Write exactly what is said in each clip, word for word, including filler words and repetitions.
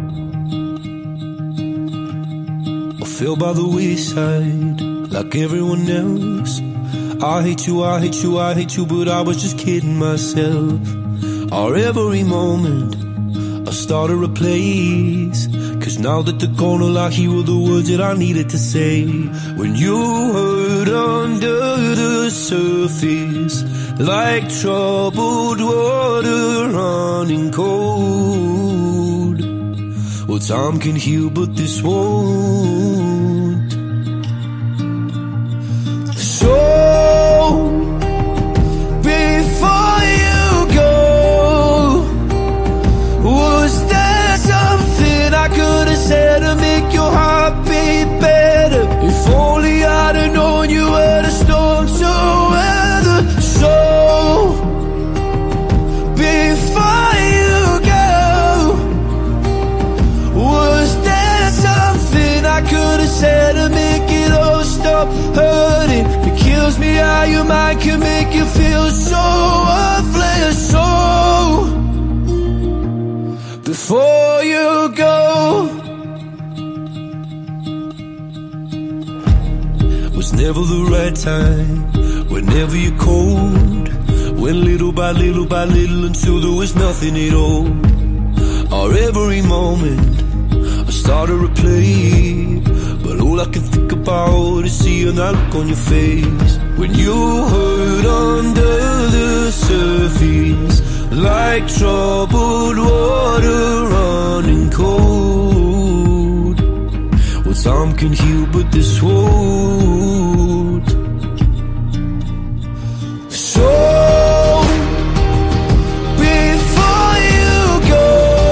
I fell by the wayside like everyone else. I hate you, I hate you, I hate you, but I was just kidding myself. Our every moment I started a place, cause now that they're gone, all I hear were the words that I needed to say. When you hurt under the surface, like troubled water running cold. Well, time can heal, but this won't. So, before you go, was there something I could have said to make your heart beat better? If only I'd have known you were the storm to weather. So, before you go, was there something I could have said to make it all stop hurting? It kills me how your mind can make you feel so worthless. So, before you go, was never the right time, whenever you're cold. Went little by little by little until there was nothing at all. Our every moment I started to play, but all I can think about is seeing that look on your face. When you hurt under the surface, like troubled water running cold. Well, time can heal, but this won't. So, before you go,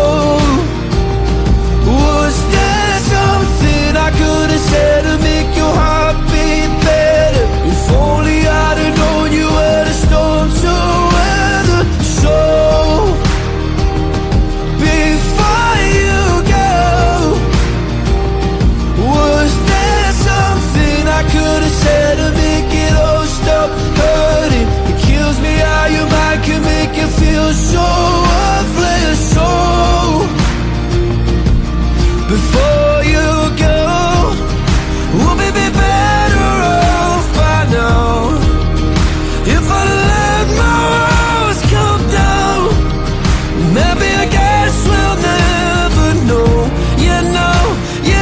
was there something I could have said to make your heart beat better? If only I'd have known you were the storm to weather. So, before you go, was there something I could have said to make it all stop hurting? It kills me how your mind can make you feel so worthless. So, before you go, we'll be better off by now. If I let my walls come down, maybe I guess we'll never know. You know, you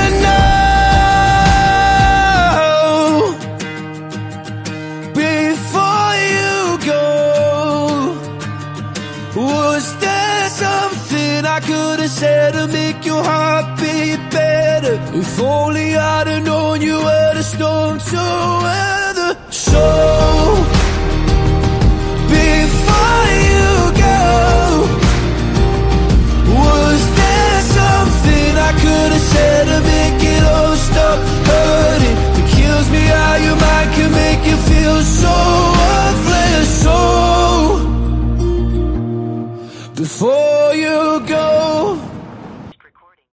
know. Before you go, was there something I could have said to make your heart beat better? If only I'd have known you were the storm to weather.